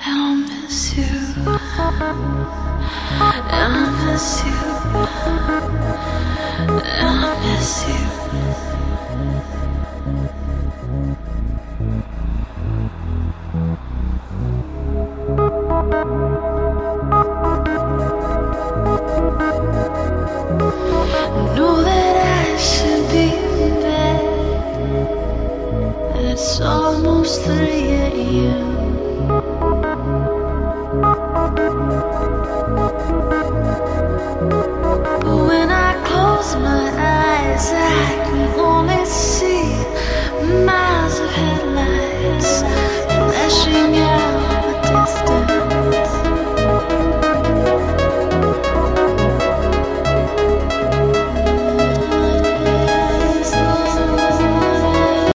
I'll miss you. I'll miss you. I'll miss you. Know that I should be in bed. It's almost 3 a.m.